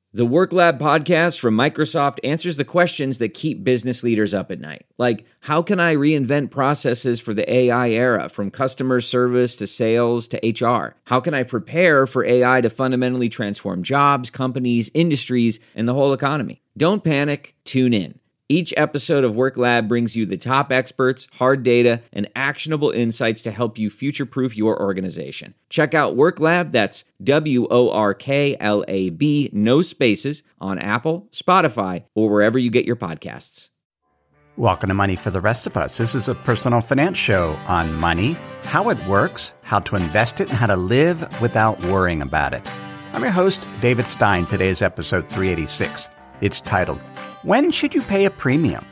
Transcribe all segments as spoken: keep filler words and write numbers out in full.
The Work Lab podcast from Microsoft answers the questions that keep business leaders up at night. Like, how can I reinvent processes for the A I era, from customer service to sales to H R? How can I prepare for A I to fundamentally transform jobs, companies, industries, and the whole economy? Don't panic, tune in. Each episode of Work Lab brings you the top experts, hard data, and actionable insights to help you future-proof your organization. Check out Work Lab, that's W O R K L A B, no spaces, on Apple, Spotify, or wherever you get your podcasts. Welcome to Money for the Rest of Us. This is a personal finance show on money, how it works, how to invest it, and how to live without worrying about it. I'm your host, David Stein. Today's episode three eighty-six. It's titled, When Should You Pay a Premium?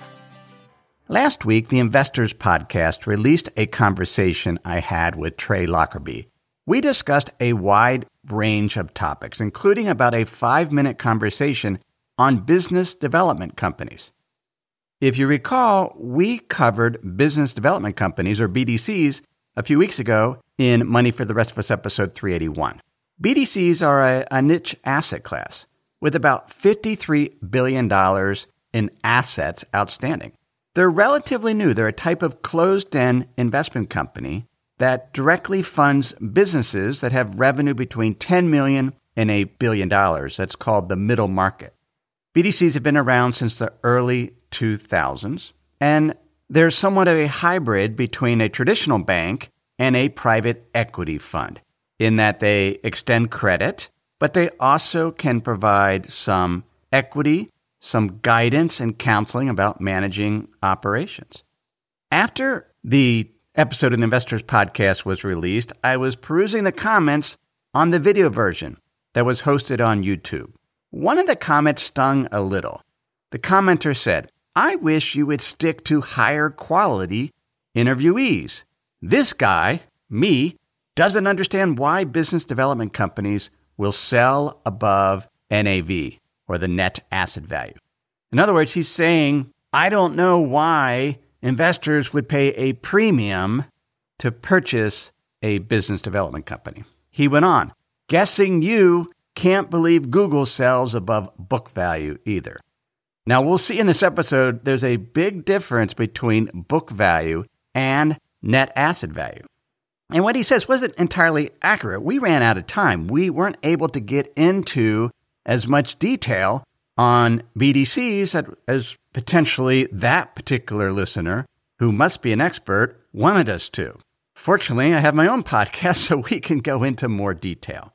Last week, the Investors Podcast released a conversation I had with Trey Lockerbie. We discussed a wide range of topics, including about a five-minute conversation on business development companies. If you recall, we covered business development companies, or B D Cs, a few weeks ago in Money for the Rest of Us episode three eighty-one. B D Cs are a, a niche asset class with about fifty-three billion dollars in assets outstanding. They're relatively new. They're a type of closed-end investment company that directly funds businesses that have revenue between ten million dollars and a billion dollars. That's called the middle market. B D Cs have been around since the early two thousands, and they're somewhat of a hybrid between a traditional bank and a private equity fund, in that they extend credit, but they also can provide some equity, some guidance and counseling about managing operations. After the episode of the Investors Podcast was released, I was perusing the comments on the video version that was hosted on YouTube. One of the comments stung a little. The commenter said, "I wish you would stick to higher quality interviewees. This guy, me, doesn't understand why business development companies will sell above N A V, or the net asset value." In other words, he's saying, I don't know why investors would pay a premium to purchase a business development company. He went on, "Guessing you can't believe Google sells above book value either." Now, we'll see in this episode, there's a big difference between book value and net asset value. And what he says wasn't entirely accurate. We ran out of time. We weren't able to get into as much detail on B D Cs as potentially that particular listener, who must be an expert, wanted us to. Fortunately, I have my own podcast, so we can go into more detail.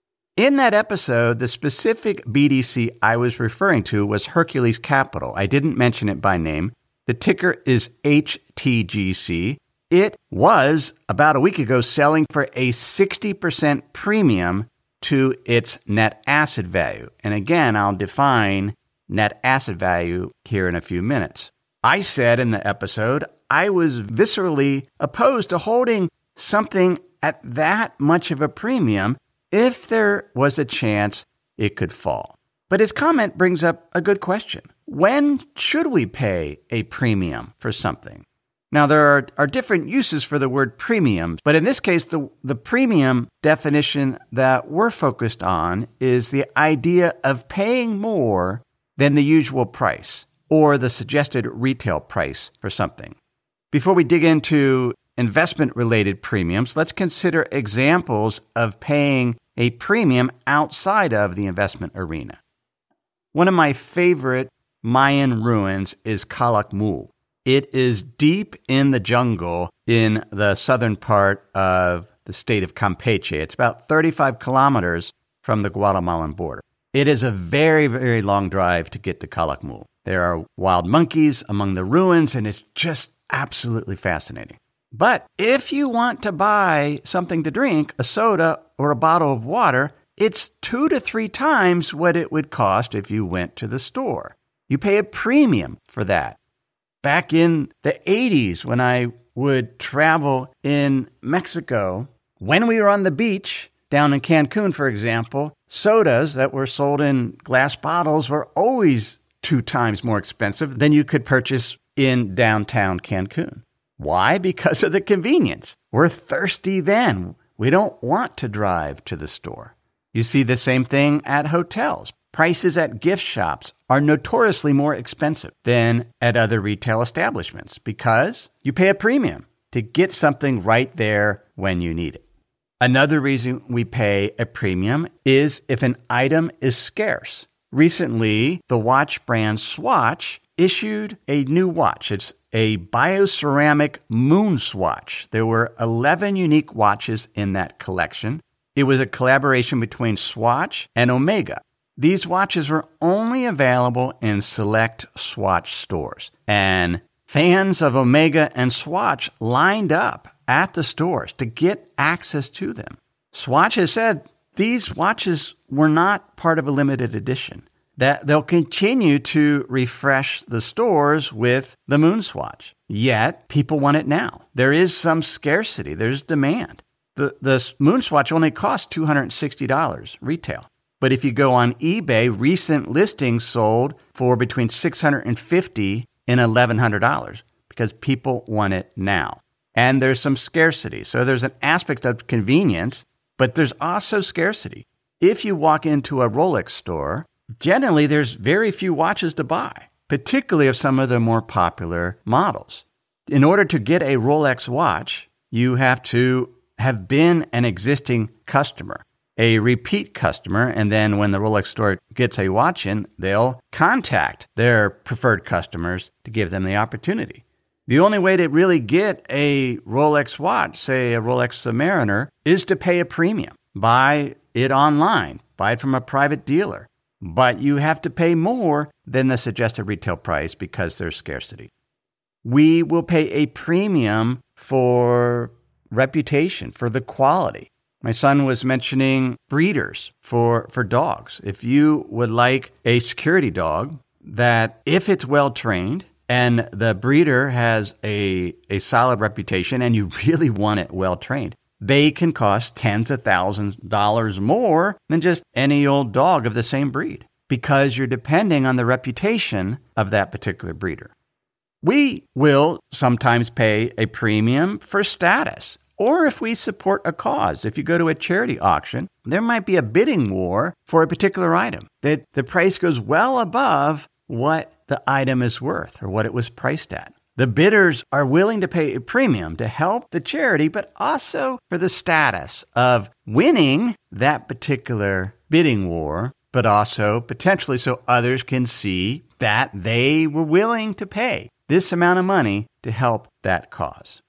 In that episode, the specific B D C I was referring to was Hercules Capital. I didn't mention it by name. The ticker is H T G C. It was, about a week ago, selling for a sixty percent premium to its net asset value. And again, I'll define net asset value here in a few minutes. I said in the episode, I was viscerally opposed to holding something at that much of a premium if there was a chance it could fall. But his comment brings up a good question. When should we pay a premium for something? Now, there are, are different uses for the word premium, but in this case, the, the premium definition that we're focused on is the idea of paying more than the usual price or the suggested retail price for something. Before we dig into investment-related premiums, let's consider examples of paying a premium outside of the investment arena. One of my favorite Mayan ruins is Calakmul. It is deep in the jungle in the southern part of the state of Campeche. It's about thirty-five kilometers from the Guatemalan border. It is a very, very long drive to get to Calakmul. There are wild monkeys among the ruins, and it's just absolutely fascinating. But if you want to buy something to drink, a soda or a bottle of water, it's two to three times what it would cost if you went to the store. You pay a premium for that. Back in the eighties, when I would travel in Mexico, when we were on the beach, down in Cancun, for example, sodas that were sold in glass bottles were always two times more expensive than you could purchase in downtown Cancun. Why? Because of the convenience. We're thirsty then. We don't want to drive to the store. You see the same thing at hotels. prices at gift shops are notoriously more expensive than at other retail establishments because you pay a premium to get something right there when you need it. Another reason we pay a premium is if an item is scarce. Recently, the watch brand Swatch issued a new watch. It's a bioceramic moon swatch. There were eleven unique watches in that collection. It was a collaboration between Swatch and Omega. These watches were only available in select Swatch stores, and fans of Omega and Swatch lined up at the stores to get access to them. Swatch has said these watches were not part of a limited edition, that they'll continue to refresh the stores with the Moon Swatch. Yet, people want it now. There is some scarcity. There's demand. The, the Moon Swatch only costs two hundred sixty dollars retail. But if you go on eBay, recent listings sold for between six hundred fifty dollars and eleven hundred dollars because people want it now. And there's some scarcity. So there's an aspect of convenience, but there's also scarcity. If you walk into a Rolex store, generally there's very few watches to buy, particularly of some of the more popular models. In order to get a Rolex watch, you have to have been an existing customer, a repeat customer, and then when the Rolex store gets a watch in, they'll contact their preferred customers to give them the opportunity. The only way to really get a Rolex watch, say a Rolex Submariner, is to pay a premium. Buy it online, buy it from a private dealer. But you have to pay more than the suggested retail price because there's scarcity. We will pay a premium for reputation, for the quality. My son was mentioning breeders for, for dogs. If you would like a security dog that, if it's well-trained and the breeder has a, a solid reputation and you really want it well-trained, they can cost tens of thousands of dollars more than just any old dog of the same breed because you're depending on the reputation of that particular breeder. We will sometimes pay a premium for status, or if we support a cause. If you go to a charity auction, there might be a bidding war for a particular item that the price goes well above what the item is worth or what it was priced at. The bidders are willing to pay a premium to help the charity, but also for the status of winning that particular bidding war, but also potentially so others can see that they were willing to pay this amount of money to help that cause.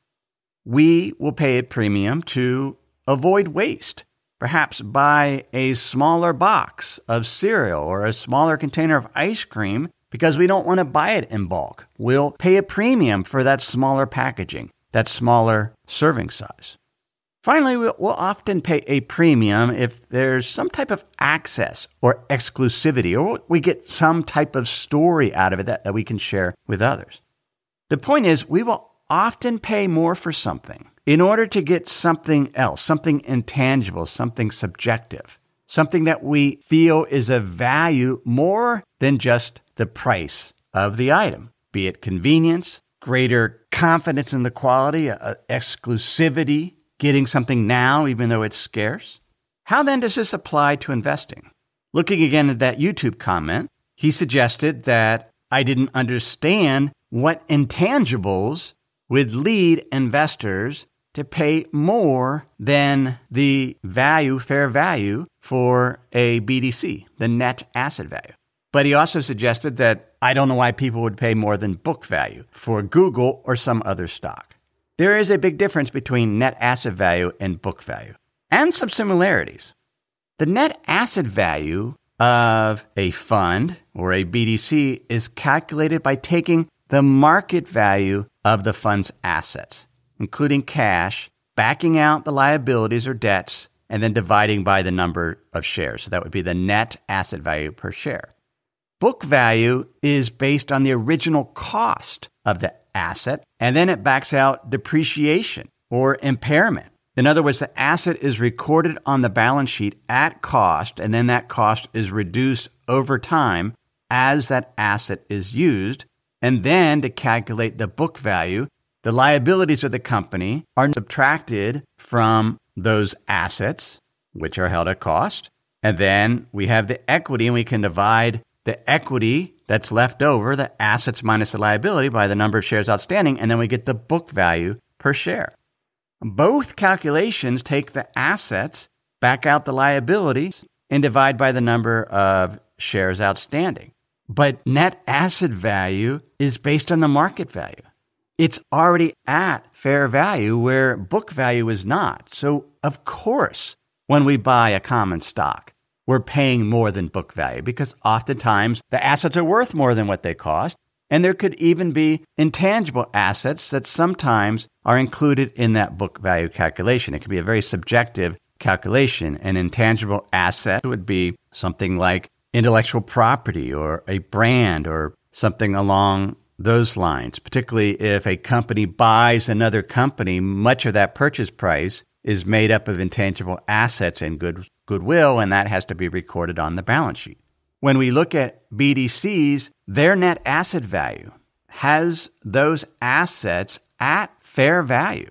We will pay a premium to avoid waste, perhaps buy a smaller box of cereal or a smaller container of ice cream because we don't want to buy it in bulk. We'll pay a premium for that smaller packaging, that smaller serving size. Finally, we'll often pay a premium if there's some type of access or exclusivity, or we get some type of story out of it that, that we can share with others. The point is, we will often pay more for something in order to get something else, something intangible, something subjective, something that we feel is of value more than just the price of the item, be it convenience, greater confidence in the quality, uh, exclusivity, getting something now even though it's scarce. How then does this apply to investing? Looking again at that YouTube comment, he suggested that I didn't understand what intangibles would lead investors to pay more than the value, fair value, for a B D C, the net asset value. But he also suggested that I don't know why people would pay more than book value for Google or some other stock. There is a big difference between net asset value and book value, and some similarities. The net asset value of a fund or a B D C is calculated by taking the market value of the fund's assets, including cash, backing out the liabilities or debts, and then dividing by the number of shares. So that would be the net asset value per share. Book value is based on the original cost of the asset, and then it backs out depreciation or impairment. In other words, the asset is recorded on the balance sheet at cost, and then that cost is reduced over time as that asset is used. And then to calculate the book value, the liabilities of the company are subtracted from those assets, which are held at cost, And then we have the equity, and we can divide the equity that's left over, the assets minus the liability, by the number of shares outstanding, and then we get the book value per share. Both calculations take the assets, back out the liabilities, and divide by the number of shares outstanding. But net asset value is based on the market value. It's already at fair value where book value is not. So, of course, when we buy a common stock, we're paying more than book value because oftentimes the assets are worth more than what they cost. And there could even be intangible assets that sometimes are included in that book value calculation. It could be a very subjective calculation. An intangible asset would be something like intellectual property or a brand or something along those lines. Particularly if a company buys another company, much of that purchase price is made up of intangible assets and good goodwill, and that has to be recorded on the balance sheet. When we look at B D Cs, their net asset value has those assets at fair value.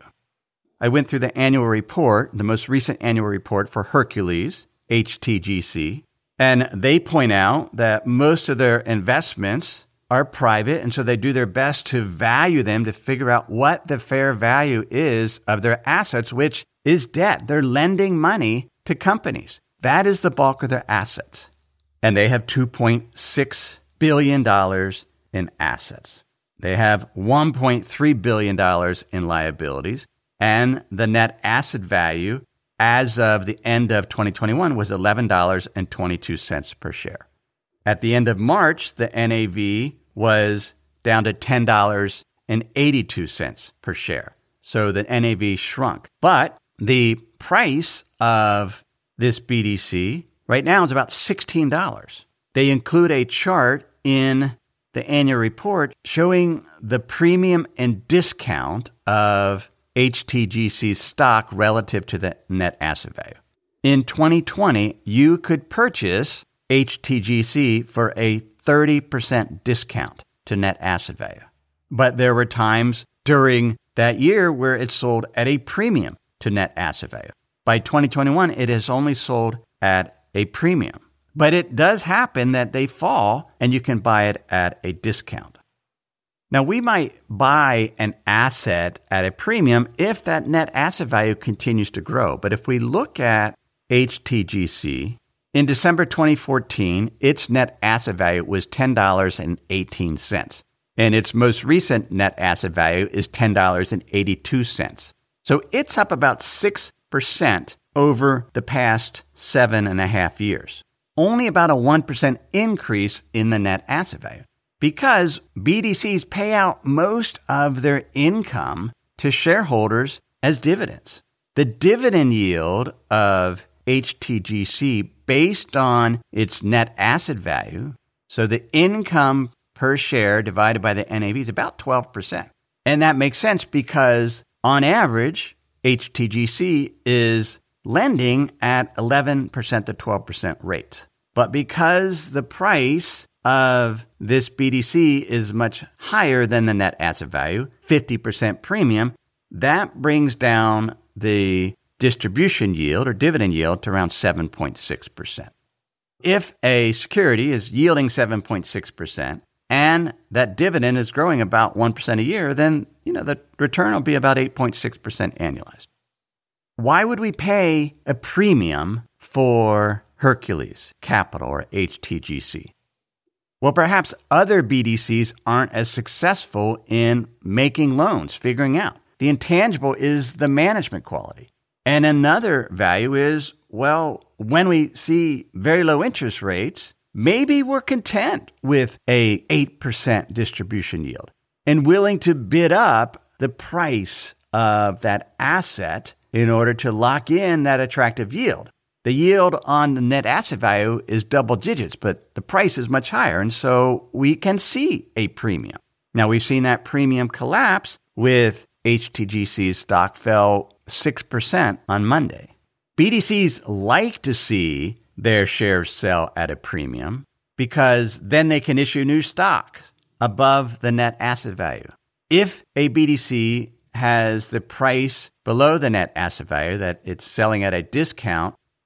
I went through the annual report, the most recent annual report for Hercules, H T G C, and they point out that most of their investments are private, and so they do their best to value them to figure out what the fair value is of their assets, which is debt. They're lending money to companies. That is the bulk of their assets. And they have two point six billion dollars in assets. They have one point three billion dollars in liabilities, and the net asset value as of the end of twenty twenty-one was eleven dollars and twenty-two cents per share. At the end of March, the N A V was down to ten dollars and eighty-two cents per share. So the N A V shrunk. But the price of this B D C right now is about sixteen dollars. They include a chart in the annual report showing the premium and discount of H T G C's stock relative to the net asset value. In twenty twenty, you could purchase H T G C for a thirty percent discount to net asset value. But there were times during that year where it sold at a premium to net asset value. By twenty twenty-one, it has only sold at a premium. But it does happen that they fall and you can buy it at a discount. Now, we might buy an asset at a premium if that net asset value continues to grow. But if we look at H T G C, in December twenty fourteen, its net asset value was ten dollars and eighteen cents. And its most recent net asset value is ten dollars and eighty-two cents. So it's up about six percent over the past seven and a half years. Only about a one percent increase in the net asset value because B D Cs pay out most of their income to shareholders as dividends. The dividend yield of H T G C based on its net asset value, so the income per share divided by the N A V is about twelve percent. And that makes sense because on average, H T G C is lending at eleven percent to twelve percent rates. But because the price of this B D C is much higher than the net asset value, fifty percent premium, that brings down the distribution yield or dividend yield to around seven point six percent. If a security is yielding seven point six percent and that dividend is growing about one percent a year, then you know the return will be about eight point six percent annualized. Why would we pay a premium for Hercules Capital or H T G C? Well, perhaps other B D Cs aren't as successful in making loans, figuring out. The intangible is the management quality. And another value is, well, when we see very low interest rates, maybe we're content with a eight percent distribution yield and willing to bid up the price of that asset in order to lock in that attractive yield. The yield on the net asset value is double digits, but the price is much higher, and so we can see a premium. Now, we've seen that premium collapse with H T G C's stock fell six percent on Monday. B D Cs like to see their shares sell at a premium because then they can issue new stocks above the net asset value. If a B D C has the price below the net asset value, that it's selling at a discount,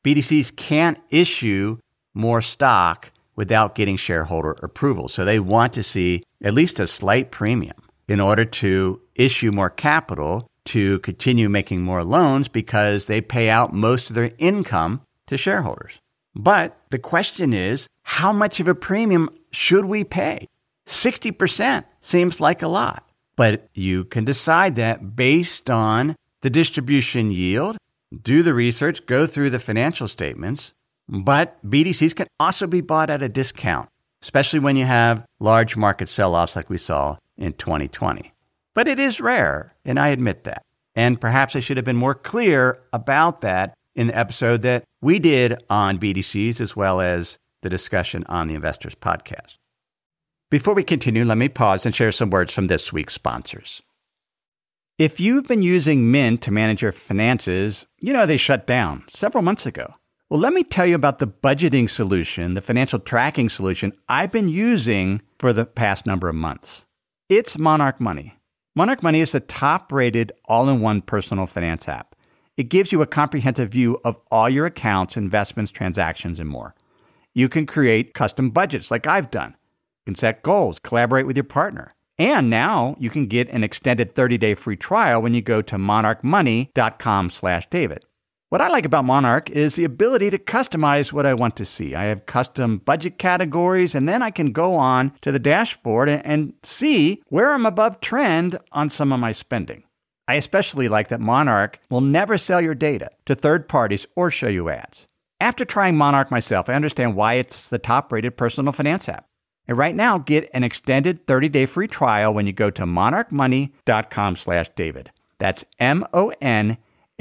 B D Cs can't issue more stock without getting shareholder approval. So they want to see at least a slight premium in order to issue more capital to continue making more loans because they pay out most of their income to shareholders. But the question is, how much of a premium should we pay? sixty percent seems like a lot, but you can decide that based on the distribution yield, do the research, go through the financial statements. But B D Cs can also be bought at a discount, especially when you have large market sell-offs like we saw in twenty twenty. But it is rare, and I admit that. And perhaps I should have been more clear about that in the episode that we did on B D Cs as well as the discussion on the Investors Podcast. Before we continue, let me pause and share some words from this week's sponsors. If you've been using Mint to manage your finances, you know they shut down several months ago. Well, let me tell you about the budgeting solution, the financial tracking solution I've been using for the past number of months. It's Monarch Money. Monarch Money is the top-rated all-in-one personal finance app. It gives you a comprehensive view of all your accounts, investments, transactions, and more. You can create custom budgets like I've done. You can set goals, collaborate with your partner. And now you can get an extended thirty-day free trial when you go to monarchmoney.com slash David. What I like about Monarch is the ability to customize what I want to see. I have custom budget categories, and then I can go on to the dashboard and, and see where I'm above trend on some of my spending. I especially like that Monarch will never sell your data to third parties or show you ads. After trying Monarch myself, I understand why it's the top-rated personal finance app. And right now, get an extended thirty-day free trial when you go to monarchmoney.com slash David. That's M-O-N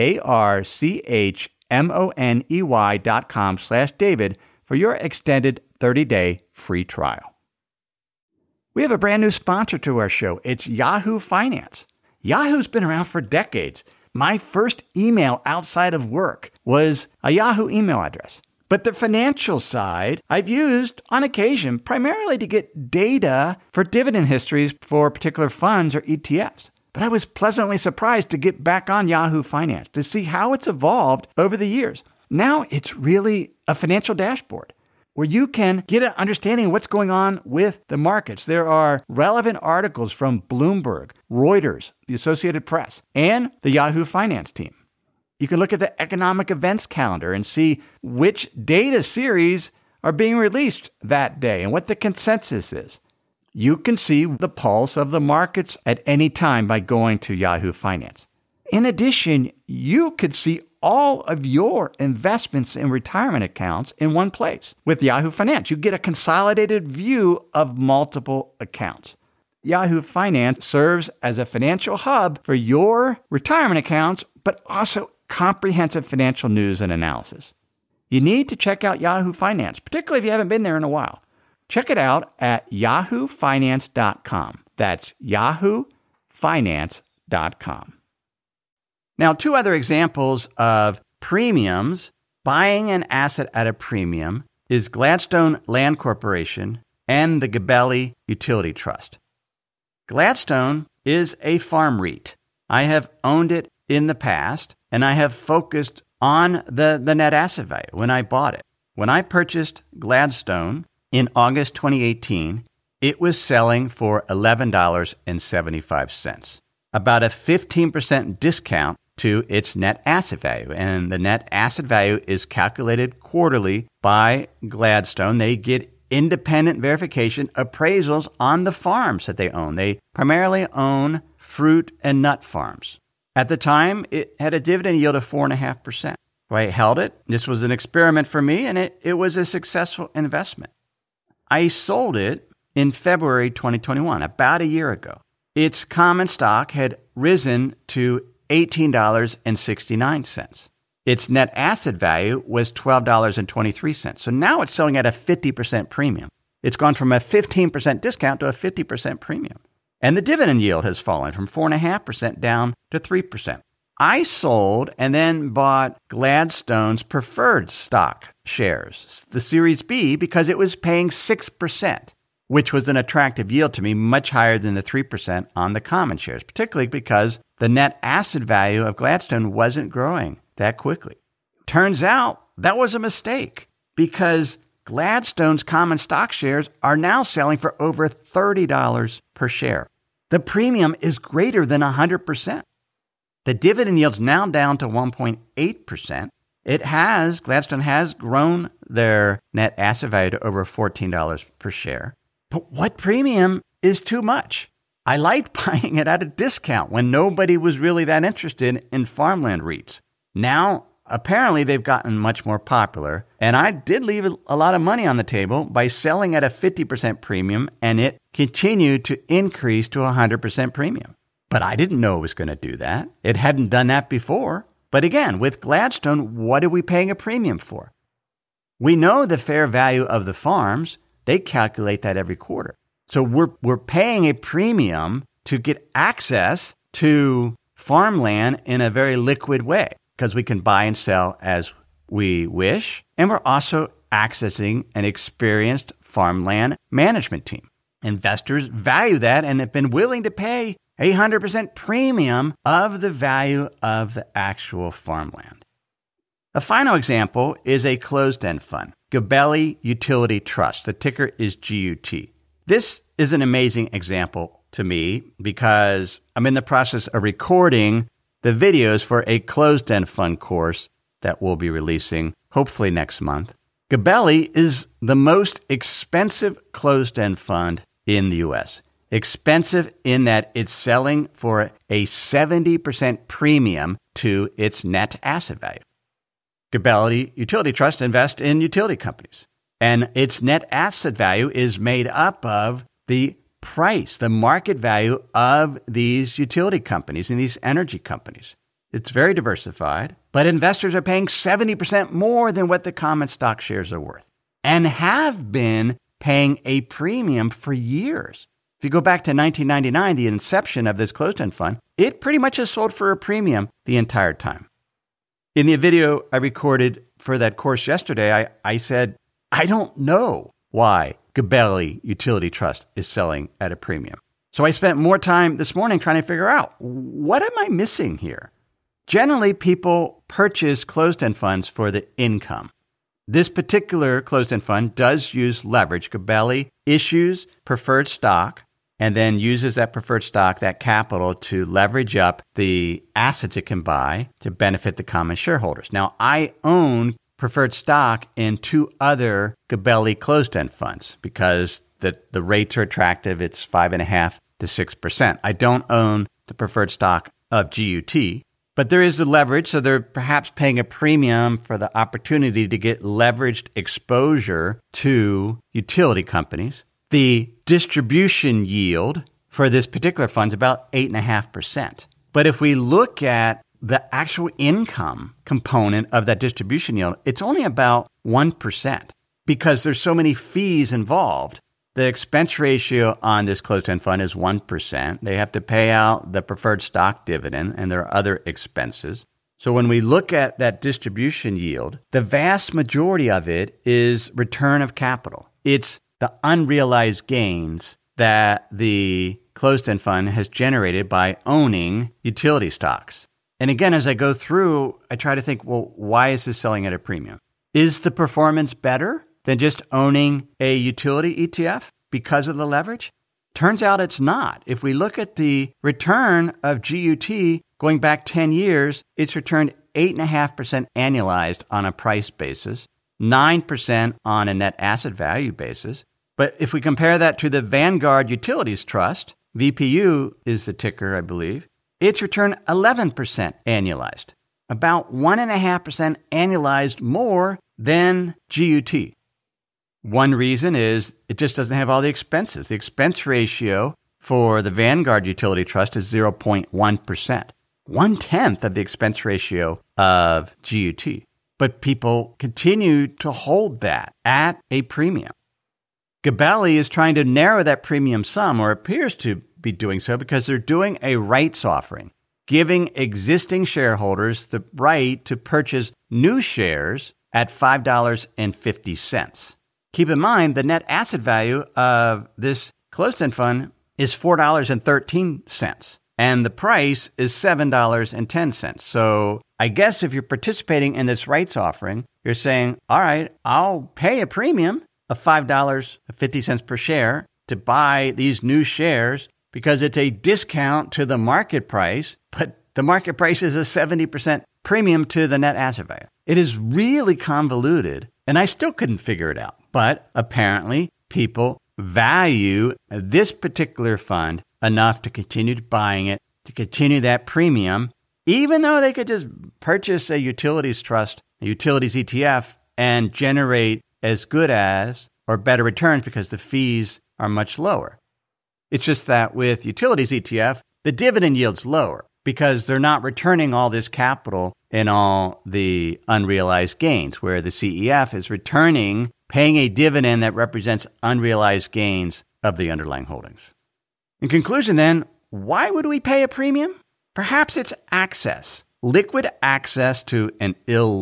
A-R-C-H-M-O-N-E-Y dot com slash David for your extended thirty-day free trial. We have a brand new sponsor to our show. It's Yahoo Finance. Yahoo's been around for decades. My first email outside of work was a Yahoo email address. But the financial side, I've used on occasion primarily to get data for dividend histories for particular funds or E T Fs. But I was pleasantly surprised to get back on Yahoo Finance to see how it's evolved over the years. Now it's really a financial dashboard where you can get an understanding of what's going on with the markets. There are relevant articles from Bloomberg, Reuters, the Associated Press, and the Yahoo Finance team. You can look at the economic events calendar and see which data series are being released that day and what the consensus is. You can see the pulse of the markets at any time by going to Yahoo Finance. In addition, you could see all of your investments in retirement accounts in one place. With Yahoo Finance, you get a consolidated view of multiple accounts. Yahoo Finance serves as a financial hub for your retirement accounts, but also comprehensive financial news and analysis. You need to check out Yahoo Finance, particularly if you haven't been there in a while. Check it out at yahoo finance dot com. That's yahoo finance dot com. Now, two other examples of premiums, buying an asset at a premium, is Gladstone Land Corporation and the Gabelli Utility Trust. Gladstone is a farm REIT. I have owned it in the past, and I have focused on the, the net asset value when I bought it. When I purchased Gladstone in August twenty eighteen, it was selling for eleven dollars and seventy-five cents, about a fifteen percent discount to its net asset value. And the net asset value is calculated quarterly by Gladstone. They get independent verification appraisals on the farms that they own. They primarily own fruit and nut farms. At the time, it had a dividend yield of four point five percent. So I held it. This was an experiment for me, and it, it was a successful investment. I sold it in February twenty twenty-one, about a year ago. Its common stock had risen to eighteen dollars and sixty-nine cents. Its net asset value was twelve dollars and twenty-three cents. So now it's selling at a fifty percent premium. It's gone from a fifteen percent discount to a fifty percent premium. And the dividend yield has fallen from four point five percent down to three percent. I sold and then bought Gladstone's preferred stock shares, the Series B, because it was paying six percent, which was an attractive yield to me, much higher than the three percent on the common shares, particularly because the net asset value of Gladstone wasn't growing that quickly. Turns out that was a mistake because Gladstone's common stock shares are now selling for over thirty dollars per share. The premium is greater than one hundred percent. The dividend yield's now down to one point eight percent. It has, Gladstone has grown their net asset value to over fourteen dollars per share. But what premium is too much? I liked buying it at a discount when nobody was really that interested in farmland REITs. Now, apparently, they've gotten much more popular, and I did leave a lot of money on the table by selling at a fifty percent premium, and it continued to increase to one hundred percent premium. But I didn't know it was going to do that. It hadn't done that before. But again, with Gladstone, what are we paying a premium for? We know the fair value of the farms. They calculate that every quarter. So we're we're paying a premium to get access to farmland in a very liquid way because we can buy and sell as we wish. And we're also accessing an experienced farmland management team. Investors value that and have been willing to pay a one hundred percent premium of the value of the actual farmland. A final example is a closed-end fund, Gabelli Utility Trust. The ticker is G U T. This is an amazing example to me because I'm in the process of recording the videos for a closed-end fund course that we'll be releasing hopefully next month. Gabelli is the most expensive closed-end fund in the U S. Expensive in that it's selling for a seventy percent premium to its net asset value. Gabelli Utility Trust invests in utility companies, and its net asset value is made up of the price, the market value of these utility companies and these energy companies. It's very diversified, but investors are paying seventy percent more than what the common stock shares are worth and have been paying a premium for years. If you go back to nineteen ninety-nine, the inception of this closed-end fund, it pretty much has sold for a premium the entire time. In the video I recorded for that course yesterday, I, I said, I don't know why Gabelli Utility Trust is selling at a premium. So I spent more time this morning trying to figure out, what am I missing here? Generally, people purchase closed-end funds for the income. This particular closed-end fund does use leverage. Gabelli issues preferred stock and then uses that preferred stock, that capital, to leverage up the assets it can buy to benefit the common shareholders. Now, I own preferred stock in two other Gabelli closed-end funds because the, the rates are attractive. It's five point five to six percent. I don't own the preferred stock of G U T, but there is the leverage, so they're perhaps paying a premium for the opportunity to get leveraged exposure to utility companies. The distribution yield for this particular fund is about eight point five percent. But if we look at the actual income component of that distribution yield, it's only about one percent because there's so many fees involved. The expense ratio on this closed-end fund is one percent. They have to pay out the preferred stock dividend, and there are other expenses. So when we look at that distribution yield, the vast majority of it is return of capital. It's the unrealized gains that the closed-end fund has generated by owning utility stocks. And again, as I go through, I try to think, well, why is this selling at a premium? Is the performance better than just owning a utility E T F because of the leverage? Turns out it's not. If we look at the return of G U T going back ten years, it's returned eight point five percent annualized on a price basis, nine percent on a net asset value basis. But if we compare that to the Vanguard Utilities Trust, V P U is the ticker, I believe, it's returned eleven percent annualized, about one point five percent annualized more than G U T. One reason is it just doesn't have all the expenses. The expense ratio for the Vanguard Utility Trust is zero point one percent, one-tenth of the expense ratio of G U T. But people continue to hold that at a premium. Gabelli is trying to narrow that premium some, or appears to be doing so, because they're doing a rights offering, giving existing shareholders the right to purchase new shares at five dollars and fifty cents. Keep in mind, the net asset value of this closed-end fund is four dollars and thirteen cents. and the price is seven dollars and ten cents. So I guess if you're participating in this rights offering, you're saying, all right, I'll pay a premium of five dollars and fifty cents per share to buy these new shares because it's a discount to the market price, but the market price is a seventy percent premium to the net asset value. It is really convoluted, and I still couldn't figure it out. But apparently, people value this particular fund enough to continue buying it, to continue that premium, even though they could just purchase a utilities trust, a utilities E T F, and generate as good as or better returns because the fees are much lower. It's just that with utilities E T F, the dividend yield's lower because they're not returning all this capital in all the unrealized gains, where the C E F is returning, paying a dividend that represents unrealized gains of the underlying holdings. In conclusion then, why would we pay a premium? Perhaps it's access, liquid access to an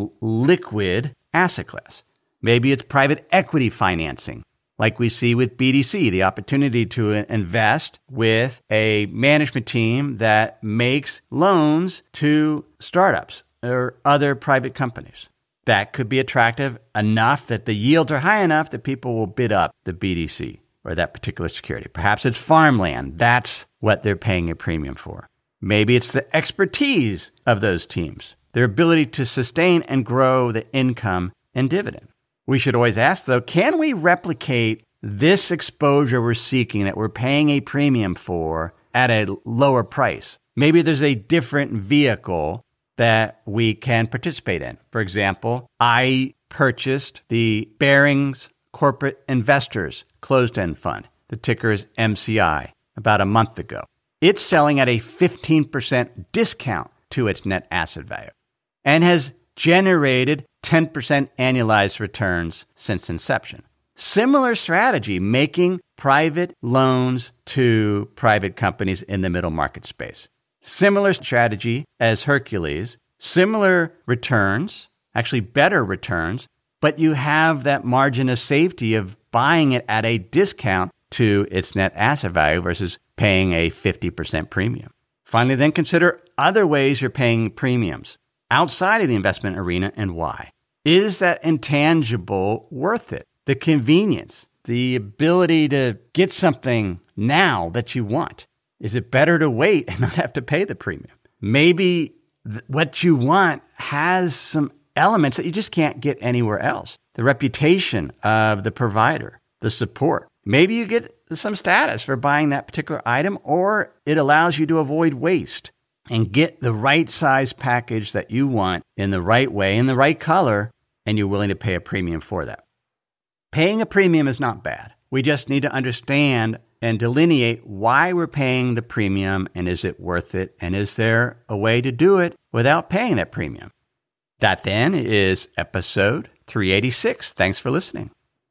illiquid asset class. Maybe it's private equity financing, like we see with B D C, the opportunity to invest with a management team that makes loans to startups or other private companies. That could be attractive enough that the yields are high enough that people will bid up the B D C or that particular security. Perhaps it's farmland. That's what they're paying a premium for. Maybe it's the expertise of those teams, their ability to sustain and grow the income and dividend. We should always ask, though, can we replicate this exposure we're seeking that we're paying a premium for at a lower price? Maybe there's a different vehicle that we can participate in. For example, I purchased the Barings Corporate Investors Closed-End Fund. The ticker is M C I, about a month ago. It's selling at a fifteen percent discount to its net asset value and has generated ten percent annualized returns since inception. Similar strategy, making private loans to private companies in the middle market space. Similar strategy as Hercules, similar returns, actually better returns, but you have that margin of safety of buying it at a discount to its net asset value versus paying a fifty percent premium. Finally, then consider other ways you're paying premiums outside of the investment arena and why. Is that intangible worth it? The convenience, the ability to get something now that you want. Is it better to wait and not have to pay the premium? Maybe th- what you want has some elements that you just can't get anywhere else. The reputation of the provider, the support. Maybe you get some status for buying that particular item, or it allows you to avoid waste and get the right size package that you want in the right way, in the right color, and you're willing to pay a premium for that. Paying a premium is not bad. We just need to understand and delineate why we're paying the premium, and is it worth it, and is there a way to do it without paying that premium? That then is episode three eighty-six. Thanks for listening.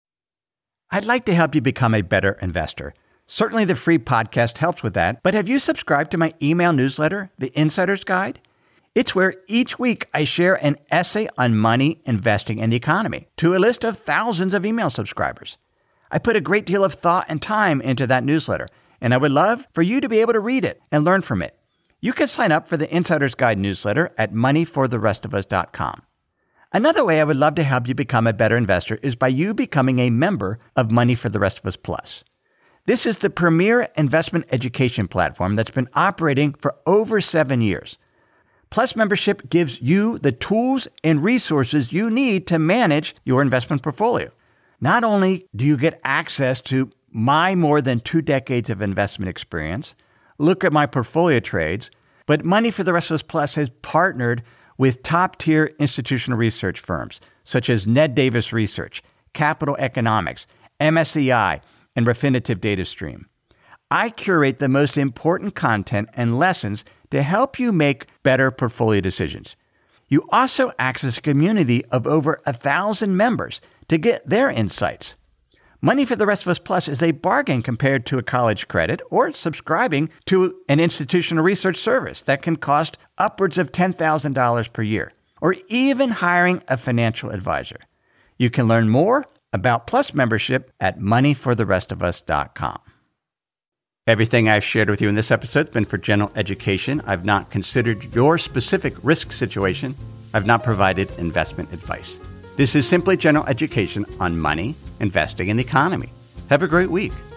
I'd like to help you become a better investor. Certainly the free podcast helps with that, but have you subscribed to my email newsletter, The Insider's Guide? It's where each week I share an essay on money, investing, and the economy to a list of thousands of email subscribers. I put a great deal of thought and time into that newsletter, and I would love for you to be able to read it and learn from it. You can sign up for the Insider's Guide newsletter at money for the rest of us dot com. Another way I would love to help you become a better investor is by you becoming a member of Money for the Rest of Us Plus. This is the premier investment education platform that's been operating for over seven years. Plus membership gives you the tools and resources you need to manage your investment portfolio. Not only do you get access to my more than two decades of investment experience, look at my portfolio trades, but Money for the Rest of Us Plus has partnered with top-tier institutional research firms such as Ned Davis Research, Capital Economics, M S C I, and Refinitiv DataStream. I curate the most important content and lessons to help you make better portfolio decisions. You also access a community of over a thousand members to get their insights. Money for the Rest of Us Plus is a bargain compared to a college credit or subscribing to an institutional research service that can cost upwards of ten thousand dollars per year, or even hiring a financial advisor. You can learn more about Plus membership at money for the rest of us dot com. Everything I've shared with you in this episode has been for general education. I've not considered your specific risk situation. I've not provided investment advice. This is simply general education on money, investing, and the economy. Have a great week.